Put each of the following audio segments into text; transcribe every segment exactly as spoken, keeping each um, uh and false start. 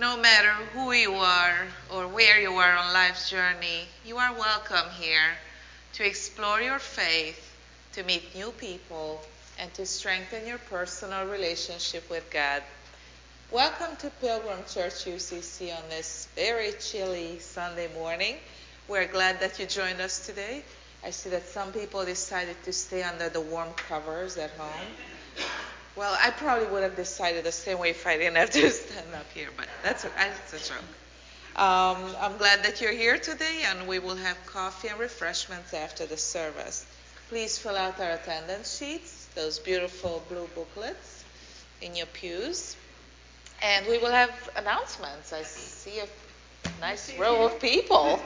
No matter who you are or where you are on life's journey, you are welcome here to explore your faith, to meet new people, and to strengthen your personal relationship with God. Welcome to Pilgrim Church U C C on this very chilly Sunday morning. We're glad that you joined us today. I see that some people decided to stay under the warm covers at home. Well, I probably would have decided the same way if I didn't have to stand up here, but that's a, that's a joke. Um, I'm glad that you're here today, and we will have coffee and refreshments after the service. Please fill out our attendance sheets, those beautiful blue booklets in your pews. And we will have announcements. I see a nice row of people.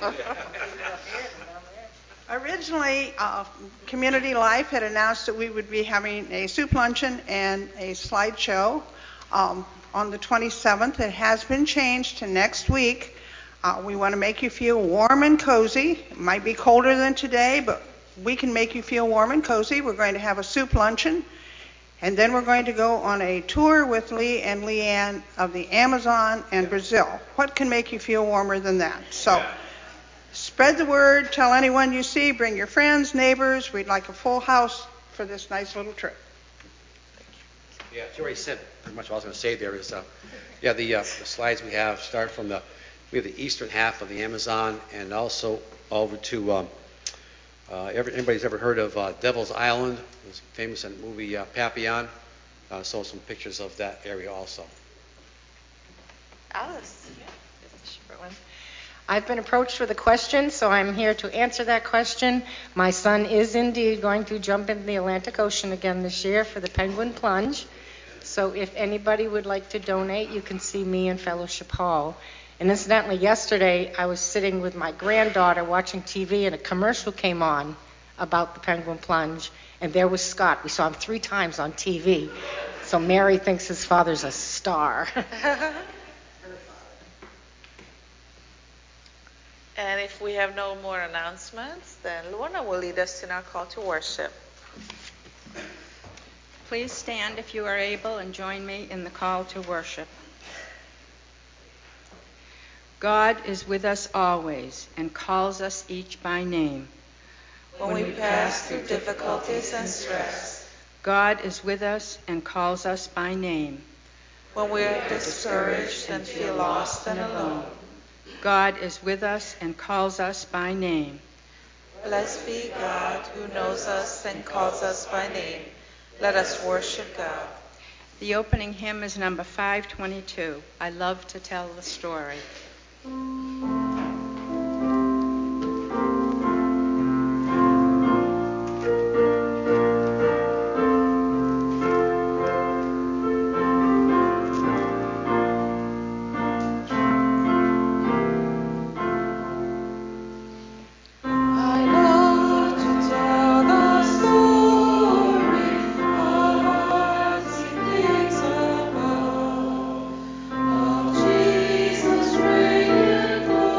Originally, uh, Community Life had announced that we would be having a soup luncheon and a slideshow um, on the twenty-seventh. It has been changed to next week. Uh, we want to make you feel warm and cozy. It might be colder than today, but we can make you feel warm and cozy. We're going to have a soup luncheon, and then we're going to go on a tour with Lee and Leanne of the Amazon and Brazil. What can make you feel warmer than that? So. Spread the word, tell anyone you see, bring your friends, neighbors. We'd like a full house for this nice little trip. Yeah, she already said pretty much what I was going to say there is, uh, yeah, the, uh, the slides we have start from the, we have the eastern half of the Amazon and also over to, um, uh, every, anybody's ever heard of uh, Devil's Island? It was famous in the movie uh, Papillon. Uh, so some pictures of that area also. Alice. Yeah, just a short one. I've been approached with a question, so I'm here to answer that question. My son is indeed going to jump in the Atlantic Ocean again this year for the Penguin Plunge. So if anybody would like to donate, you can see me in Fellowship Hall. And incidentally, yesterday I was sitting with my granddaughter watching T V, and a commercial came on about the Penguin Plunge, and there was Scott. We saw him three times on T V. So Mary thinks his father's a star. And if we have no more announcements, then Lorna will lead us in our call to worship. Please stand if you are able and join me in the call to worship. God is with us always and calls us each by name. When, when we pass through difficulties and stress, God is with us and calls us by name. When we are discouraged and feel lost and alone, God is with us and calls us by name. Blessed be God who knows us and calls us by name. Let us worship God. The opening hymn is number five twenty-two. I love to tell the story. Jesus reigning.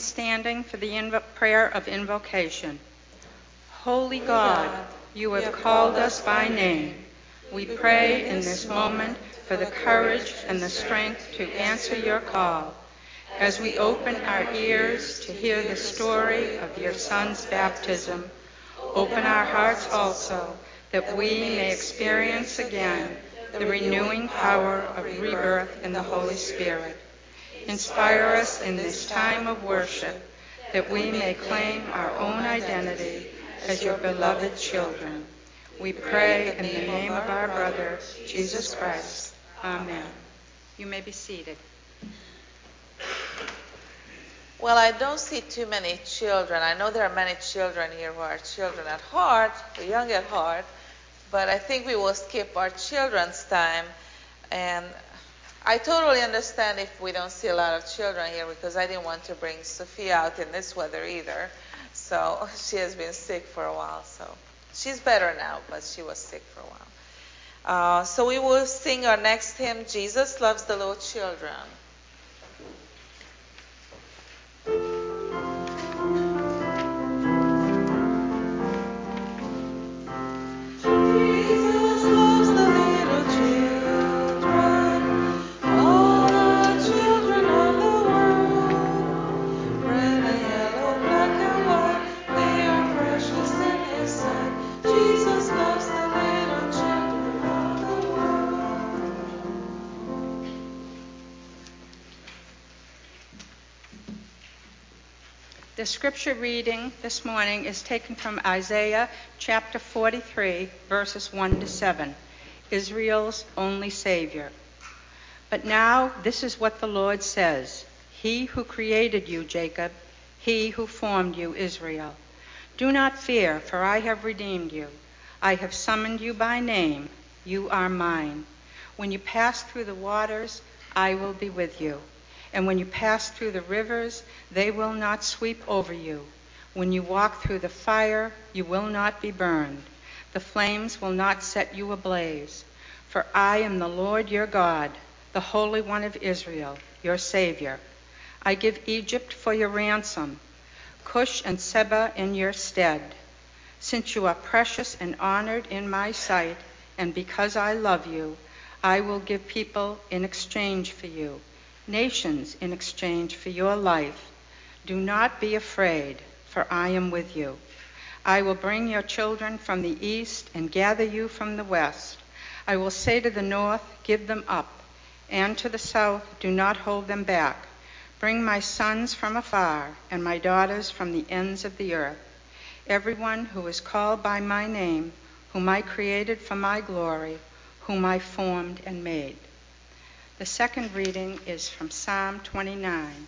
standing for the invo- prayer of invocation. Holy God, you have called us by name. We pray in this moment for the courage and the strength to answer your call. As we open our ears to hear the story of your Son's baptism, open our hearts also that we may experience again the renewing power of rebirth in the Holy Spirit. Inspire us in this time of worship that we may claim our own identity as your beloved children. We pray in the name of our brother, Jesus Christ. Amen. You may be seated. Well, I don't see too many children. I know there are many children here who are children at heart, or young at heart, but I think we will skip our children's time. And I totally understand if we don't see a lot of children here, because I didn't want to bring Sophia out in this weather either. So she has been sick for a while. So she's better now, but she was sick for a while. Uh, so we will sing our next hymn, Jesus Loves the Little Children. The scripture reading this morning is taken from Isaiah chapter forty-three, verses one to seven, Israel's only Savior. But now this is what the Lord says, He who created you, Jacob, He who formed you, Israel. Do not fear, for I have redeemed you. I have summoned you by name. You are mine. When you pass through the waters, I will be with you. And when you pass through the rivers, they will not sweep over you. When you walk through the fire, you will not be burned. The flames will not set you ablaze. For I am the Lord your God, the Holy One of Israel, your Savior. I give Egypt for your ransom, Cush and Seba in your stead. Since you are precious and honored in my sight, and because I love you, I will give people in exchange for you, nations in exchange for your life. Do not be afraid, for I am with you. I will bring your children from the east and gather you from the west. I will say to the north, give them up, and to the south, do not hold them back. Bring my sons from afar and my daughters from the ends of the earth. Everyone who is called by my name, whom I created for my glory, whom I formed and made. The second reading is from Psalm twenty-nine.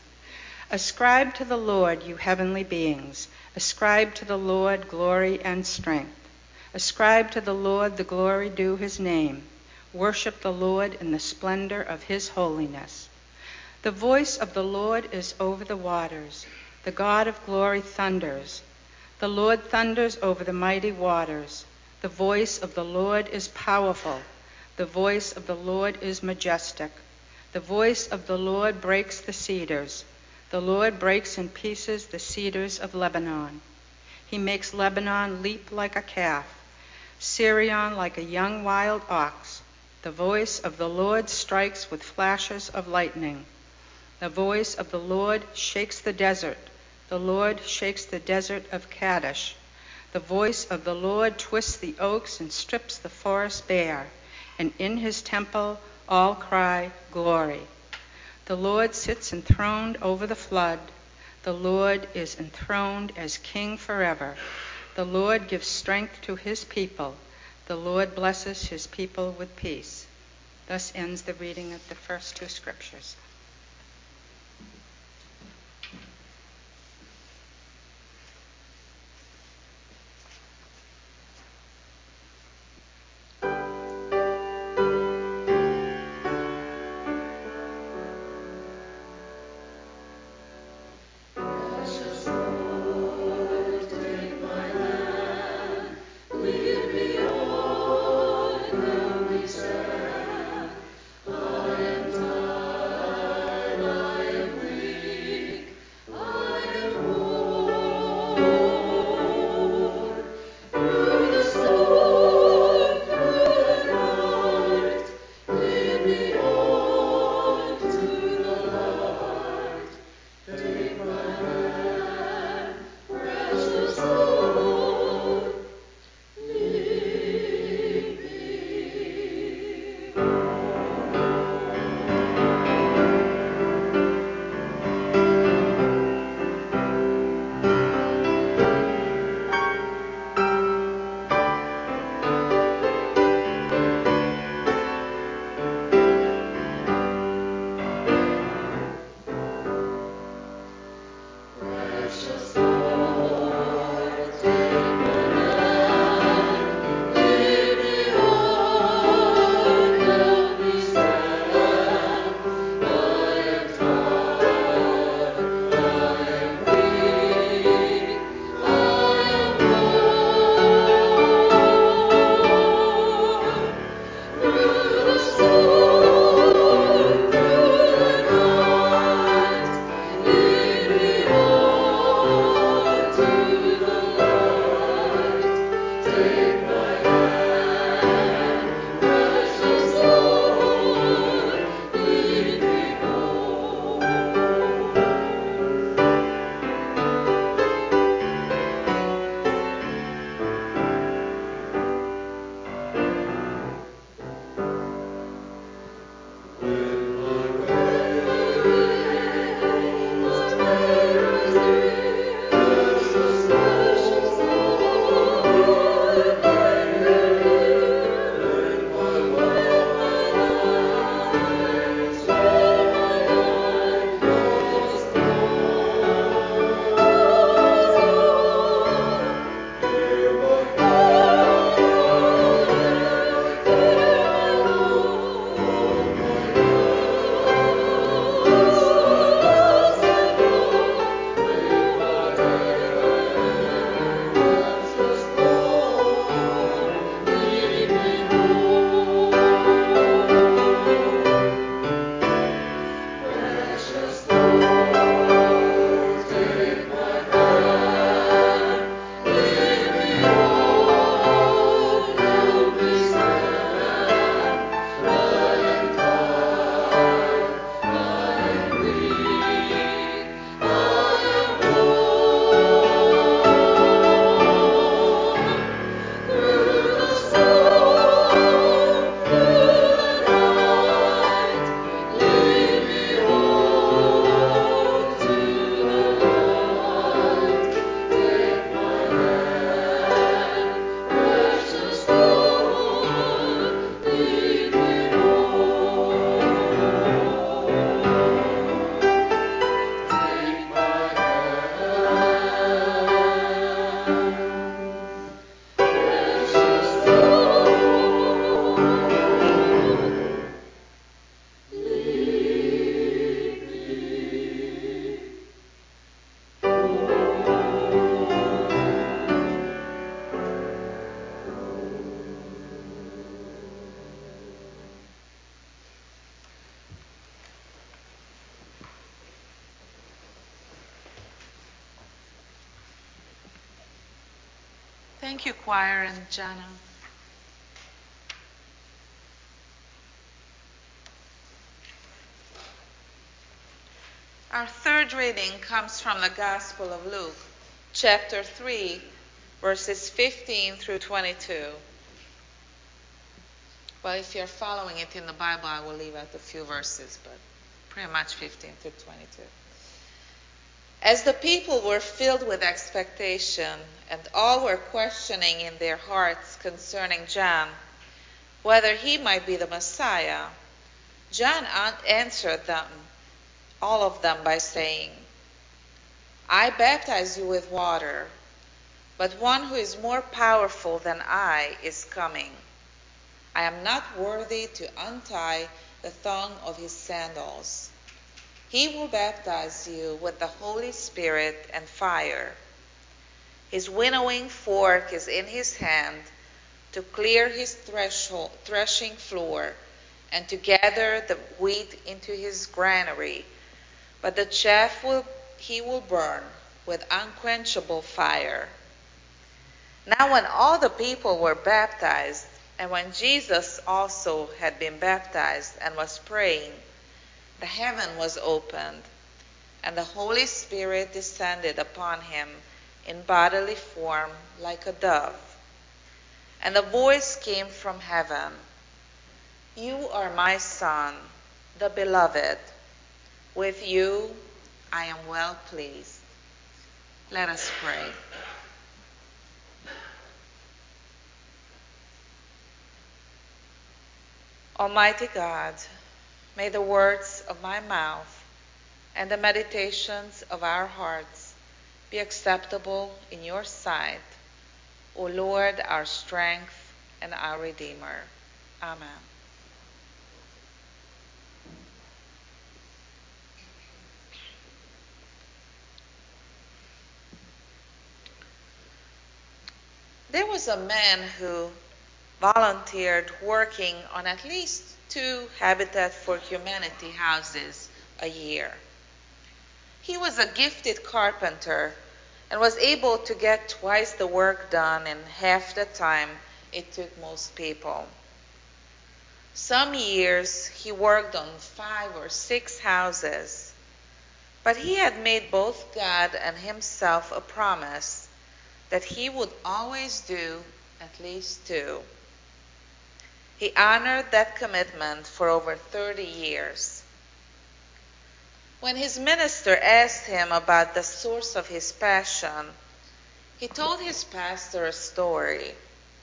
Ascribe to the Lord, you heavenly beings. Ascribe to the Lord glory and strength. Ascribe to the Lord the glory due his name. Worship the Lord in the splendor of his holiness. The voice of the Lord is over the waters. The God of glory thunders. The Lord thunders over the mighty waters. The voice of the Lord is powerful. The voice of the Lord is majestic. The voice of the Lord breaks the cedars. The Lord breaks in pieces the cedars of Lebanon. He makes Lebanon leap like a calf, Sirion like a young wild ox. The voice of the Lord strikes with flashes of lightning. The voice of the Lord shakes the desert. The Lord shakes the desert of Kadesh. The voice of the Lord twists the oaks and strips the forest bare. And in his temple all cry, glory. The Lord sits enthroned over the flood. The Lord is enthroned as king forever. The Lord gives strength to his people. The Lord blesses his people with peace. Thus ends the reading of the first two scriptures. I am tired. Thank you, choir and Jana. Our third reading comes from the Gospel of Luke, chapter three, verses fifteen through twenty-two. Well, if you're following it in the Bible, I will leave out a few verses, but pretty much fifteen through twenty-two. As the people were filled with expectation, and all were questioning in their hearts concerning John, whether he might be the Messiah, John answered them, all of them, by saying, I baptize you with water, but one who is more powerful than I is coming. I am not worthy to untie the thong of his sandals. He will baptize you with the Holy Spirit and fire. His winnowing fork is in his hand to clear his threshold, threshing floor and to gather the wheat into his granary, but the chaff will, he will burn with unquenchable fire. Now when all the people were baptized, and when Jesus also had been baptized and was praying, the heaven was opened, and the Holy Spirit descended upon him in bodily form like a dove. And a voice came from heaven, You are my Son, the Beloved. With you I am well pleased. Let us pray. Almighty God, may the words of my mouth and the meditations of our hearts be acceptable in your sight, O Lord, our strength and our Redeemer. Amen. There was a man who volunteered working on at least two Habitat for Humanity houses a year. He was a gifted carpenter and was able to get twice the work done in half the time it took most people. Some years he worked on five or six houses, but he had made both God and himself a promise that he would always do at least two. He honored that commitment for over thirty years. When his minister asked him about the source of his passion, he told his pastor a story.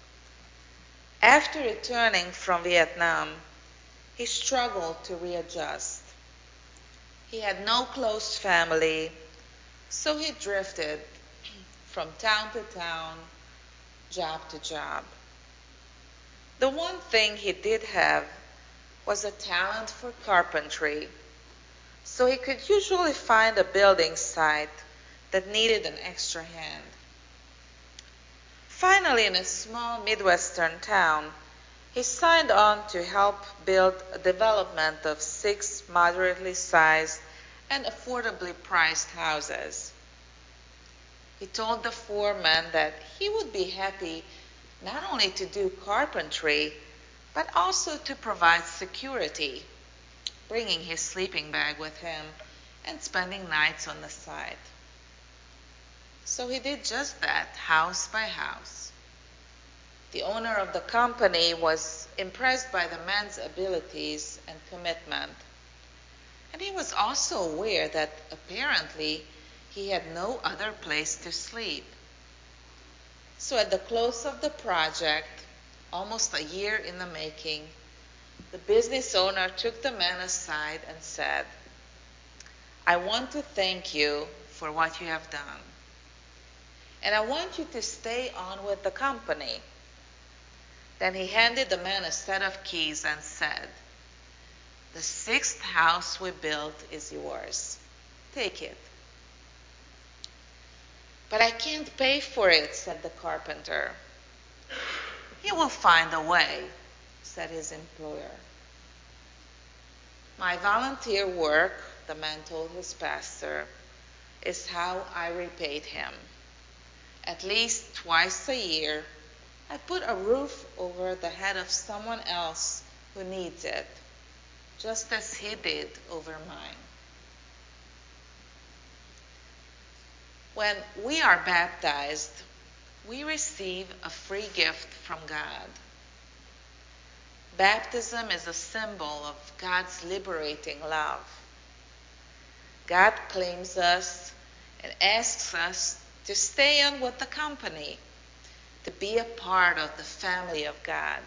After returning from Vietnam, he struggled to readjust. He had no close family, so he drifted from town to town, job to job. The one thing he did have was a talent for carpentry, so he could usually find a building site that needed an extra hand. Finally, in a small Midwestern town, he signed on to help build a development of six moderately sized and affordably priced houses. He told the foreman that he would be happy not only to do carpentry, but also to provide security, bringing his sleeping bag with him and spending nights on the site. So he did just that, house by house. The owner of the company was impressed by the man's abilities and commitment, and he was also aware that apparently he had no other place to sleep. So at the close of the project, almost a year in the making, the business owner took the man aside and said, I want to thank you for what you have done. And I want you to stay on with the company. Then he handed the man a set of keys and said, the sixth house we built is yours. Take it. But I can't pay for it, said the carpenter. You will find a way, said his employer. My volunteer work, the man told his pastor, is how I repaid him. at least twice a year, I put a roof over the head of someone else who needs it, just as he did over mine. When we are baptized, we receive a free gift from God. Baptism is a symbol of God's liberating love. God claims us and asks us to stay on with the company, to be a part of the family of God.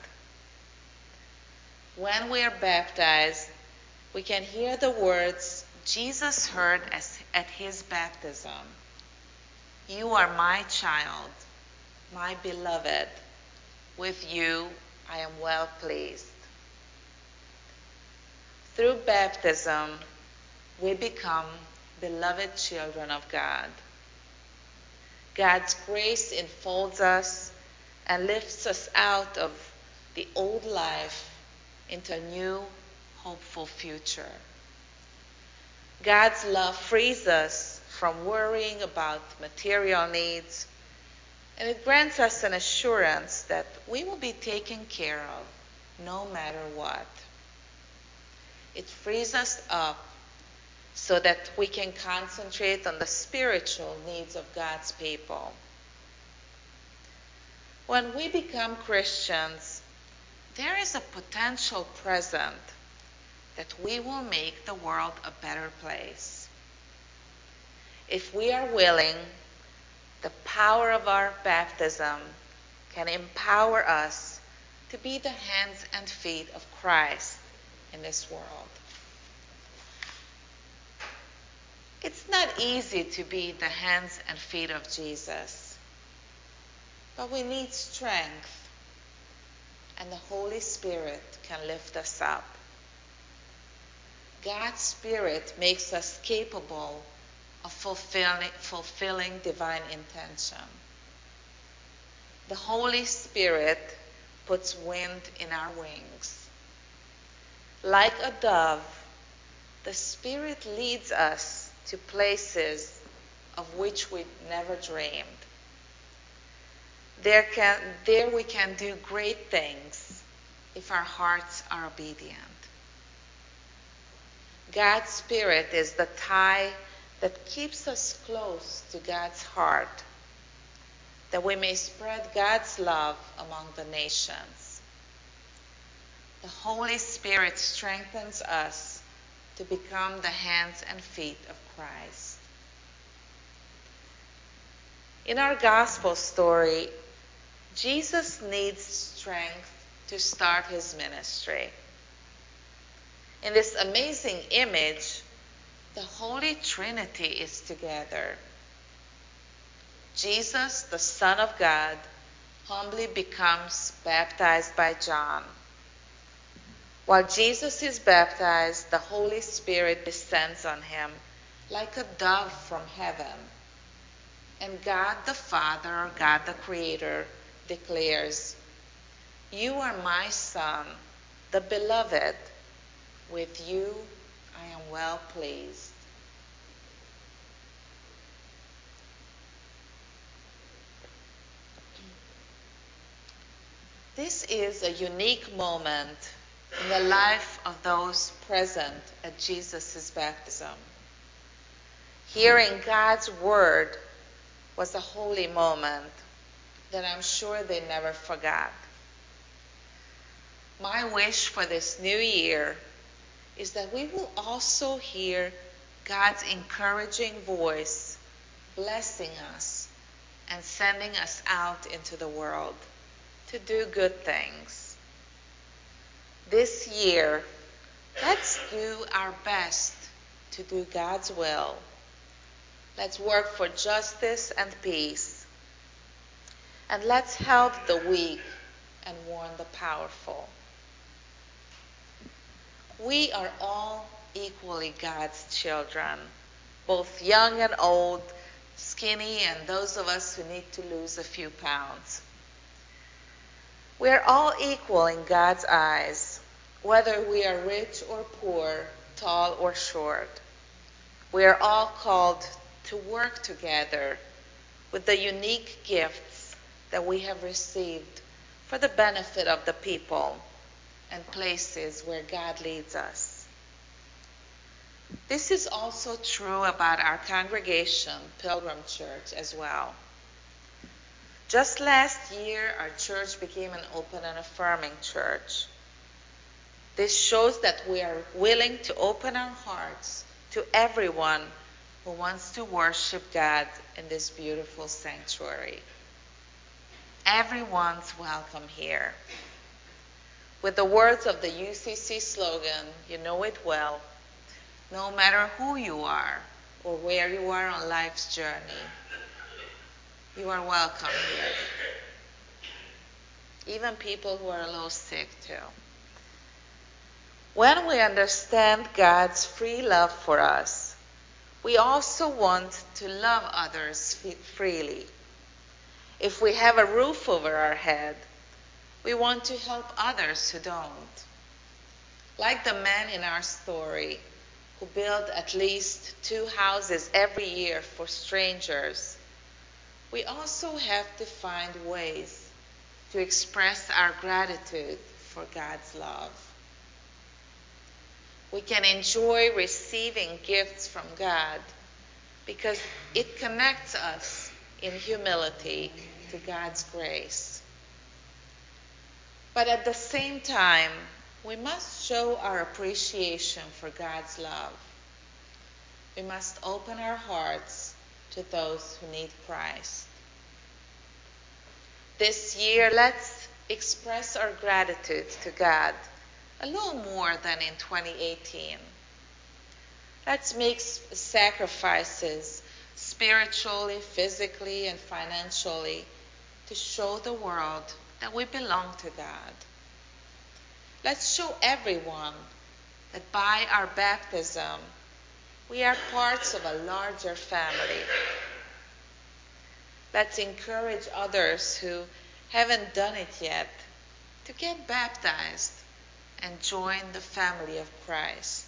When we are baptized, we can hear the words Jesus heard as, at his baptism. You are my child, my beloved. With you I am well pleased. Through baptism, we become beloved children of God. God's grace enfolds us and lifts us out of the old life into a new, hopeful future. God's love frees us from worrying about material needs, and it grants us an assurance that we will be taken care of no matter what. It frees us up so that we can concentrate on the spiritual needs of God's people. When we become Christians, there is a potential present that we will make the world a better place. If we are willing, the power of our baptism can empower us to be the hands and feet of Christ in this world. It's not easy to be the hands and feet of Jesus, but we need strength, and the Holy Spirit can lift us up. God's Spirit makes us capable of fulfilling, fulfilling divine intention. The Holy Spirit puts wind in our wings. Like a dove, the Spirit leads us to places of which we never dreamed. There, can, there we can do great things if our hearts are obedient. God's Spirit is the tie that keeps us close to God's heart, that we may spread God's love among the nations. The Holy Spirit strengthens us to become the hands and feet of Christ. In our gospel story, Jesus needs strength to start his ministry. In this amazing image, the Holy Trinity is together. Jesus, the Son of God, humbly becomes baptized by John. While Jesus is baptized, the Holy Spirit descends on him like a dove from heaven. And God the Father, or God the Creator, declares, "You are my Son, the Beloved. With you I am well pleased." This is a unique moment in the life of those present at Jesus' baptism. Hearing God's word was a holy moment that I'm sure they never forgot. My wish for this new year is that we will also hear God's encouraging voice, blessing us and sending us out into the world to do good things. This year, let's do our best to do God's will. Let's work for justice and peace. And let's help the weak and warn the powerful. We are all equally God's children, both young and old, skinny, and those of us who need to lose a few pounds. We are all equal in God's eyes, whether we are rich or poor, tall or short. We are all called to work together with the unique gifts that we have received for the benefit of the people and places where God leads us. This is also true about our congregation, Pilgrim Church, as well. Just last year, our church became an open and affirming church. This shows that we are willing to open our hearts to everyone who wants to worship God in this beautiful sanctuary. Everyone's welcome here. With the words of the U C C slogan, you know it well, no matter who you are or where you are on life's journey, you are welcome here. Even people who are a little sick too. When we understand God's free love for us, we also want to love others freely. If we have a roof over our head, we want to help others who don't. Like the man in our story who built at least two houses every year for strangers, we also have to find ways to express our gratitude for God's love. We can enjoy receiving gifts from God because it connects us in humility to God's grace. But at the same time, we must show our appreciation for God's love. We must open our hearts to those who need Christ. This year, let's express our gratitude to God a little more than in twenty eighteen. Let's make sacrifices spiritually, physically, and financially to show the world that we belong to God. Let's show everyone that by our baptism, we are parts of a larger family. Let's encourage others who haven't done it yet to get baptized and join the family of Christ.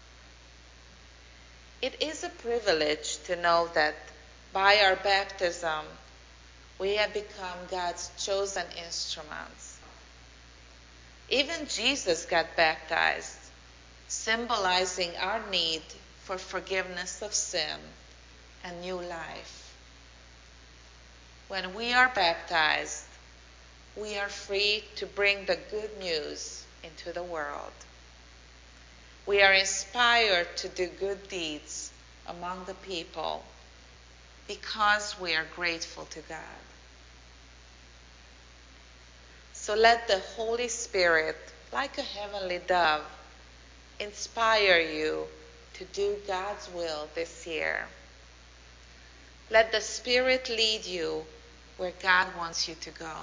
It is a privilege to know that by our baptism, we have become God's chosen instruments. Even Jesus got baptized, symbolizing our need for forgiveness of sin and new life. When we are baptized, we are free to bring the good news into the world. We are inspired to do good deeds among the people because we are grateful to God. So let the Holy Spirit, like a heavenly dove, inspire you to do God's will this year. Let the Spirit lead you where God wants you to go.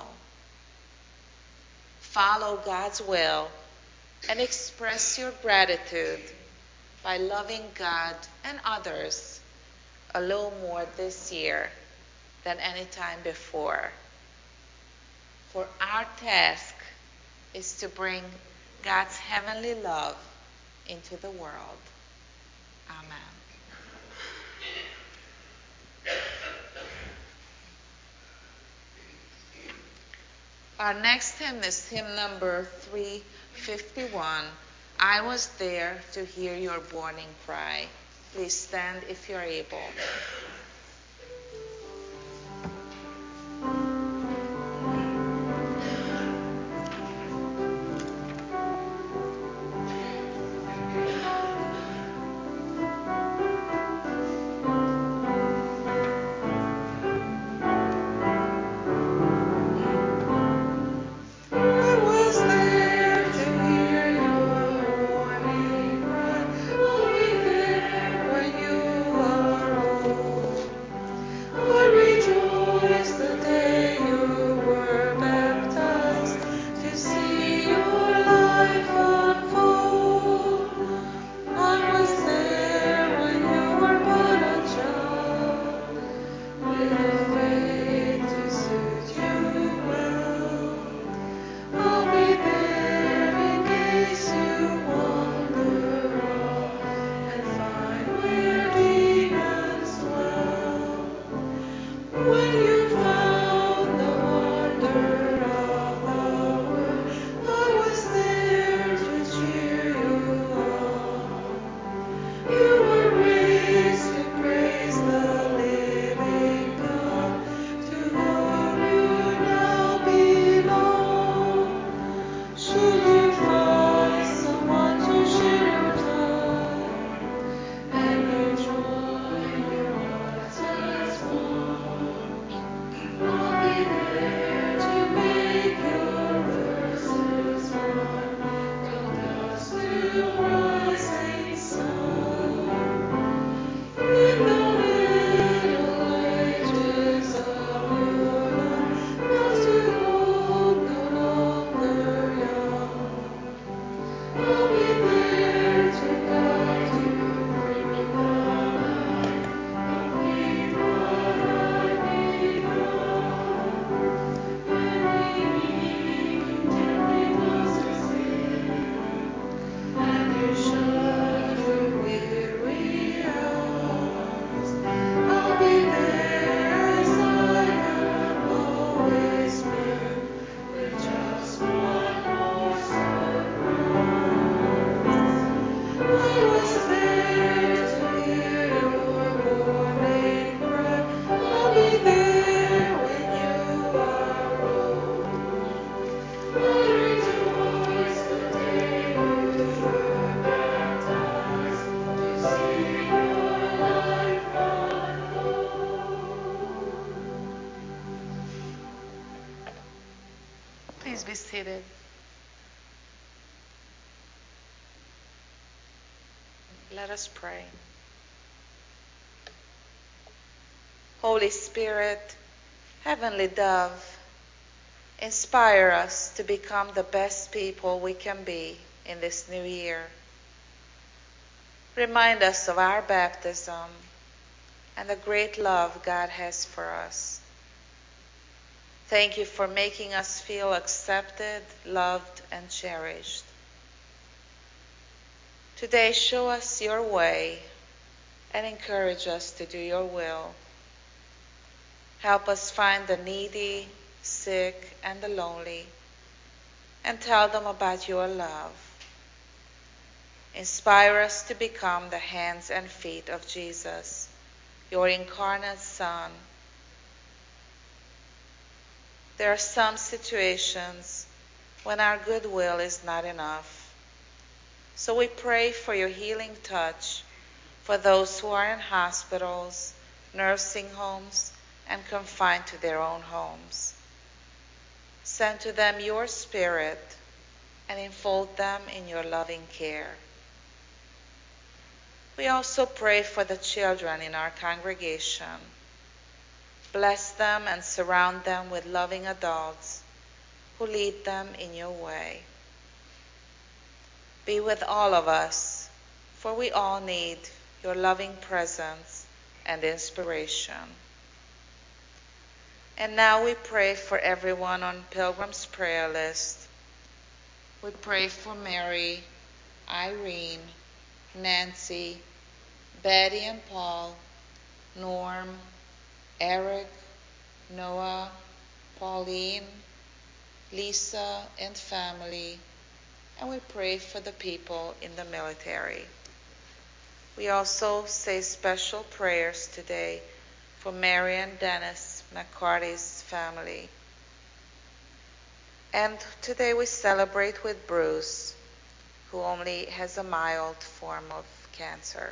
Follow God's will and express your gratitude by loving God and others a little more this year than any time before. For our task is to bring God's heavenly love into the world. Amen. Our next hymn is hymn number three fifty-one, I Was There to Hear Your Warning Cry. Please stand if you're able. When you are old. Please be seated. Let us pray. Holy Spirit, Heavenly Dove, inspire us to become the best people we can be in this new year. Remind us of our baptism and the great love God has for us. Thank you for making us feel accepted, loved, and cherished. Today, show us your way and encourage us to do your will. Help us find the needy, sick, and the lonely, and tell them about your love. Inspire us to become the hands and feet of Jesus, your incarnate Son. There are some situations when our goodwill is not enough. So we pray for your healing touch for those who are in hospitals, nursing homes, and confined to their own homes. Send to them your Spirit and enfold them in your loving care. We also pray for the children in our congregation. Bless them and surround them with loving adults who lead them in your way. Be with all of us, for we all need your loving presence and inspiration. And now we pray for everyone on Pilgrim's prayer list. We pray for Mary, Irene, Nancy, Betty and Paul, Norm, Eric, Noah, Pauline, Lisa and family, and we pray for the people in the military. We also say special prayers today for Mary and Dennis McCarty's family. And today we celebrate with Bruce, who only has a mild form of cancer.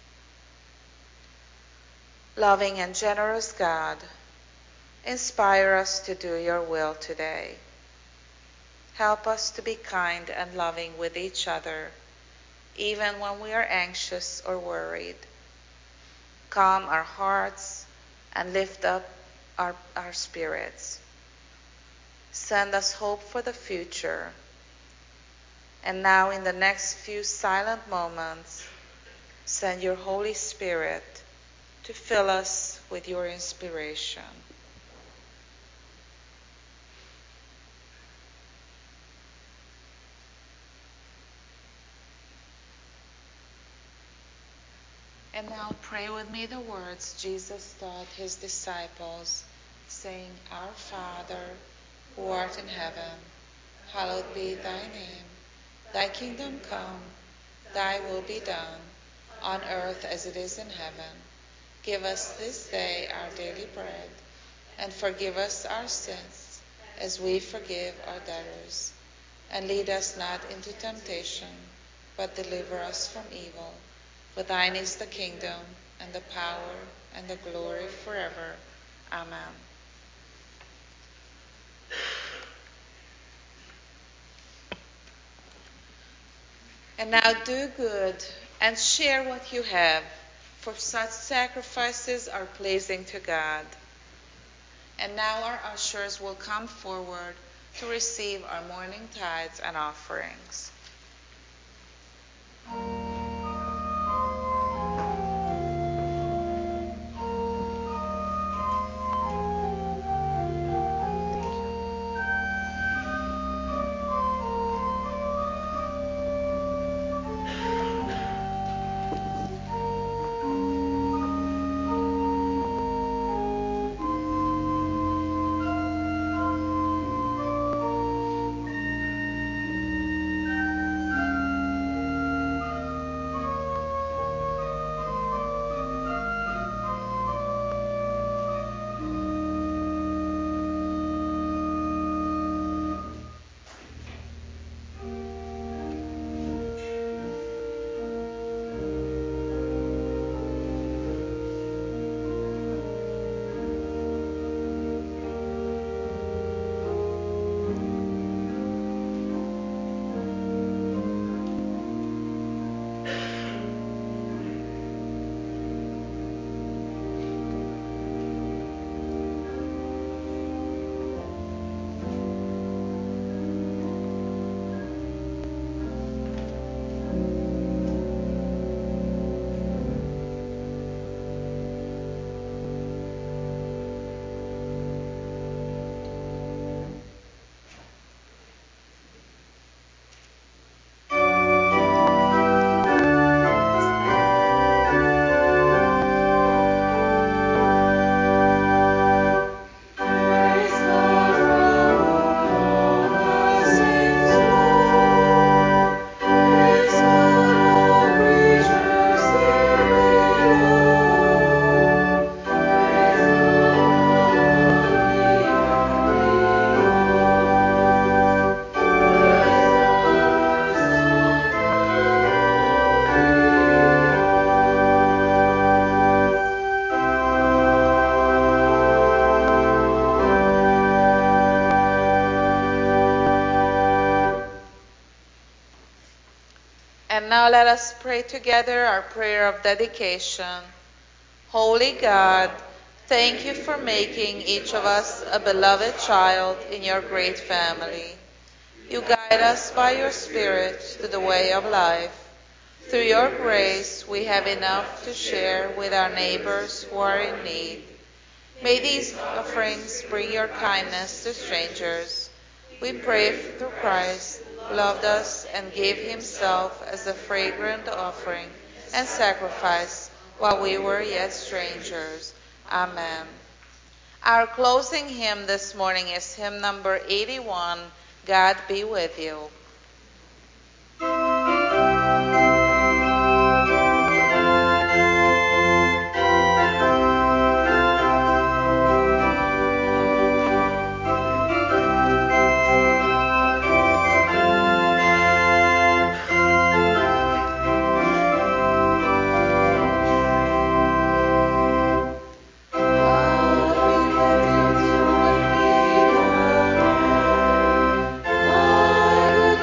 Loving and generous God, inspire us to do your will today. Help us to be kind and loving with each other, even when we are anxious or worried. Calm our hearts and lift up our, our spirits. Send us hope for the future. And now in the next few silent moments, send your Holy Spirit to fill us with your inspiration. And now pray with me the words Jesus taught his disciples, saying, Our Father, who art in heaven, hallowed be thy name. Thy kingdom come, thy will be done, on earth as it is in heaven. Give us this day our daily bread, and forgive us our sins, as we forgive our debtors. And lead us not into temptation, but deliver us from evil. For thine is the kingdom, and the power, and the glory forever. Amen. And now do good, and share what you have, for such sacrifices are pleasing to God. And now our ushers will come forward to receive our morning tithes and offerings. And now let us pray together our prayer of dedication. Holy God, thank you for making each of us a beloved child in your great family. You guide us by your Spirit to the way of life. Through your grace, we have enough to share with our neighbors who are in need. May these offerings bring your kindness to strangers. We pray through Christ, who loved us and gave himself as a fragrant offering and sacrifice while we were yet strangers. Amen. Our closing hymn this morning is hymn number eighty-one, God Be With You. God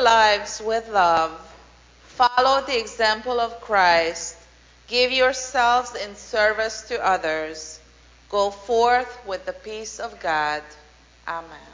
lives with love. Follow the example of Christ. Give yourselves in service to others. Go forth with the peace of God. Amen.